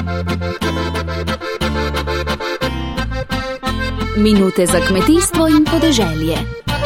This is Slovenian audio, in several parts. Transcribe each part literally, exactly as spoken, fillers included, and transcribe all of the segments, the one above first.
Minute za kmetijstvo in podeželje.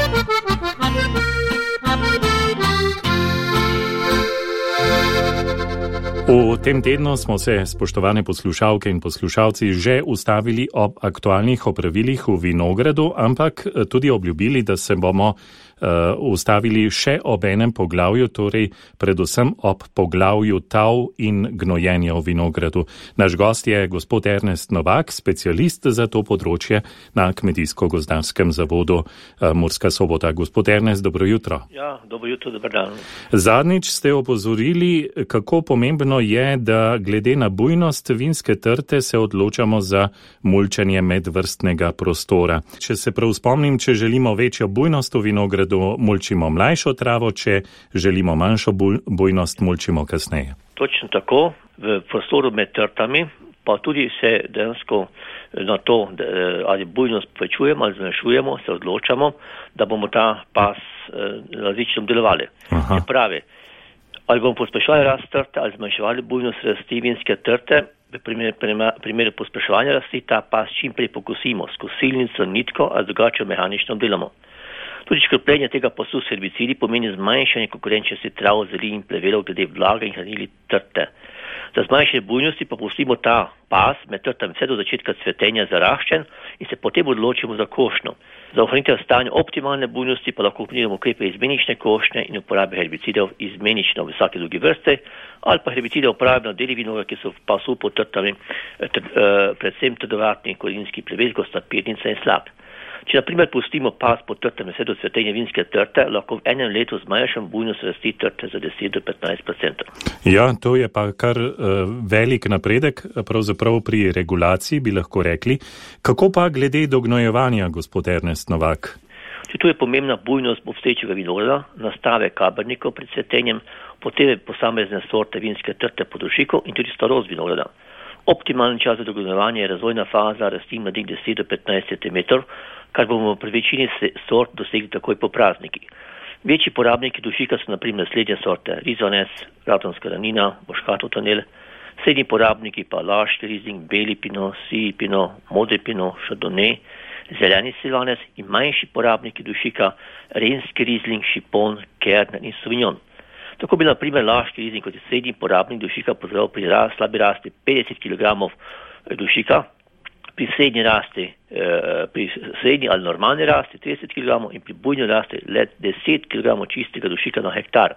V tem tednu smo se, spoštovane poslušalke in poslušalci, že ustavili ob aktualnih opravilih v vinogradu, ampak tudi obljubili, da se bomo uh, ustavili še ob enem poglavju, torej predvsem ob poglavju tav in gnojenja v vinogradu. Naš gost je gospod Ernest Novak, specialist za to področje na Kmetijsko-gozdarskem zavodu uh, Murska Sobota. Gospod Ernest, dobro jutro. Ja, dobro jutro, dober dan. Zadnjič ste opozorili, kako pomembno je, da glede na bujnost vinske trte se odločamo za mulčenje medvrstnega prostora. Če se prav spomnim, če želimo večjo bujnost v vinogradu, mulčimo mlajšo travo, če želimo manjšo bujnost, mulčimo kasneje. Točno tako, v prostoru med trtami, pa tudi se dejansko na to, ali bujnost povečujemo ali zmanjšujemo, se odločamo, da bomo ta pas različno delovali. Se pravi, ali bomo pospeševali rast trte ali zmanjševali bujnost rasti vinske trte, v primeru, primeru pospeševanja rasti ta pas čim prej pokosimo s kosilnico, nitko ali drugače mehanično obdelamo. Tudi škropljenje tega pasu s herbicidi pomeni zmanjšanje konkurenčnosti trav, zeli in plevelov glede vlage in hranili trte. Za zmanjšanje bujnosti pa pustimo ta pas med trtami vse do začetka cvetenja zaraščen in se potem odločimo za košnjo. Za ohranitev stanja optimalne bujnosti pa lahko uporabimo ukrepe izmenične košnje in uporabe herbicidov izmenično v vsake drugi vrste ali pa herbicide uporabimo na deli vinograda, ki so v pasu pod trtami, predvsem trdovratni korinski plevel, kot sta pernica in slap. Če na primer pustimo pas pod trtami vse do cvetenja vinske trte, lahko v enem letu zmanjšamo bujnost rasti trte za deset do petnajst odstotkov. Ja, to je pa kar uh, velik napredek, pravzaprav pri regulaciji bi lahko rekli. Kako pa glede do gnojevanja, gospod Ernest Novak? Če tu je pomembna bujnost obstoječega vinograda, nastave kabernikov pred cvetenjem, potrebe posamezne sorte vinske trte pod dušikom in tudi starost vinograda. Optimalni čas za dognojevanje je razvojna faza rasti mladih deset do petnajst centimetrov, kar bomo pri večini sort dosegli takoj po praznikih. Večji porabniki dušika so na primer naslednje sorte: Rizones, Ratonska ranina, Boškatov tonel, srednji porabniki pa Laški rizling, Beli pinot, Sivi pinot, Modri pinot, Chardonnay, zeleni silvanes in manjši porabniki dušika Renski rizling, Šipon, Kerner in Sauvignon. Tako bi na primer Laški rizling kot srednji porabnik dušika pozdrav pri rast, slabi rasti petdeset kilogramov dušika, pri srednji rasti, eh, pri srednji ali normalni rasti trideset kilogramov in pri bujni rasti le deset kilogramov čistega dušika na hektar.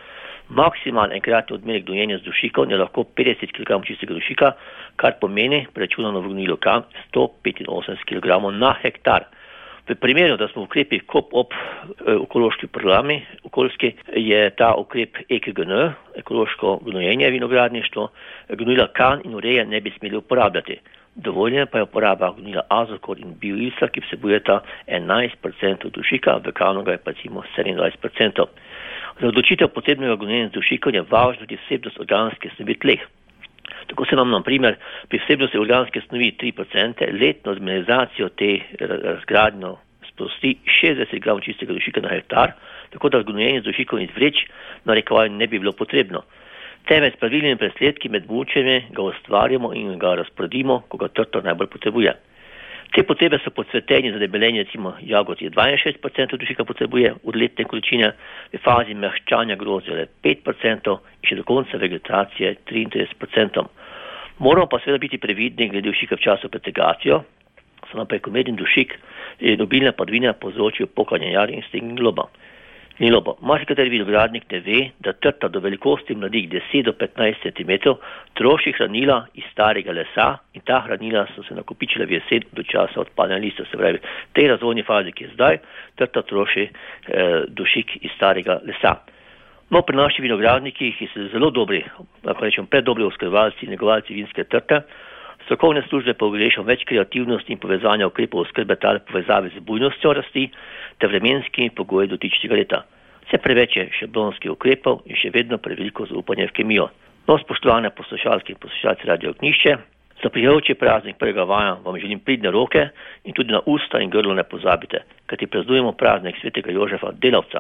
Maksimalni enkratni odmerek dojenja z dušikom je lahko petdeset kilogramov čistega dušika, kar pomeni preračunano v gnojilo kam sto petinosemdeset kilogramov na hektar. V primeru, da smo v ukrepih kop-op ekološki programi, okoljski, je ta ukrep E K G N, ekološko gnojenje vinogradništvo, gnojila kan in ureje ne bi smeli uporabljati. Dovoljena pa je uporaba gnojila azokor in bioilsa, ki vsebujeta enajst odstotkov dušika, v kanu ga je pa recimo sedemindvajset odstotkov. Za odločitev potrebnega gnojenja z dušikom je važno tudi vsebnost organske snovi tleh. Tako se nam na primer pri vsebnosti organske snovi tri odstotke letno z mineracijo te razgradnjo sprosti šestdeset gramov čistega dušika na hektar, tako da gnojenje z dušikom izvreč na rekovanju ne bi bilo potrebno. Temveč s pravilnimi presledki med mučenjem ga ustvarjamo in ga razporedimo, ko ga trta najbolj potrebuje. Te potrebe so po cvetenju za debelenje, recimo jagod je dvainšestdeset odstotkov dušika potrebuje od letne količine, v fazi mehčanja grozdja le pet odstotkov in še do konca vegetacije triintrideset odstotkov. Moramo pa seveda biti previdni glede dušika v času pretegacijo, so nam prekomerni dušik in obilne padavine povzročijo pokanje jar in stegni globa. Ni lobo. Marsikateri vinogradnik ne ve, da trta do velikosti mladih deset do petnajst centimetrov troši hranila iz starega lesa in ta hranila so se nakopičila v jesen do časa odpadanja listov. Se pravi, v tej razvojni fazi, ki je zdaj, trta troši eh, dušik iz starega lesa. No, pri naših vinogradnikih, ki so zelo dobri, lahko rečem, predobri oskrbovalci in negovalci vinske trte, strokovne službe pa ogrešajo več kreativnosti in povezanja ukrepov oskrbe tal povezave z bujnostjo rasti ter vremenskimi pogoji dotičnega leta. Vse preveč je šablonskih ukrepov in še vedno preveliko zaupanje v kemijo. No, spoštovane poslušalke in poslušalci Radio Ognjišče, za prihajajoči praznik prvega maja vam želim pridne roke in tudi na usta in grlo ne pozabite, kajti praznujemo praznik svetega Jožefa Delavca.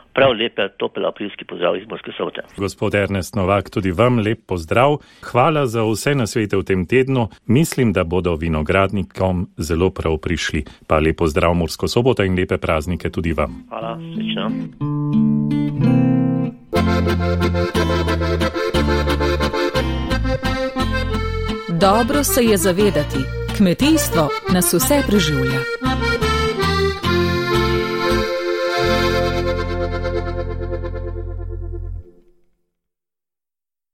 Prav lepe, topel aprilski pozdrav iz Murske Sobote. Gospod Ernest Novak, tudi vam lep pozdrav. Hvala za vse nasvete v tem tednu. Mislim, da bodo vinogradnikom zelo prav prišli. Pa lep pozdrav Mursko Soboto in lepe praznike tudi vam. Hvala, srečno. Dobro se je zavedati, kmetijstvo nas vse preživlja.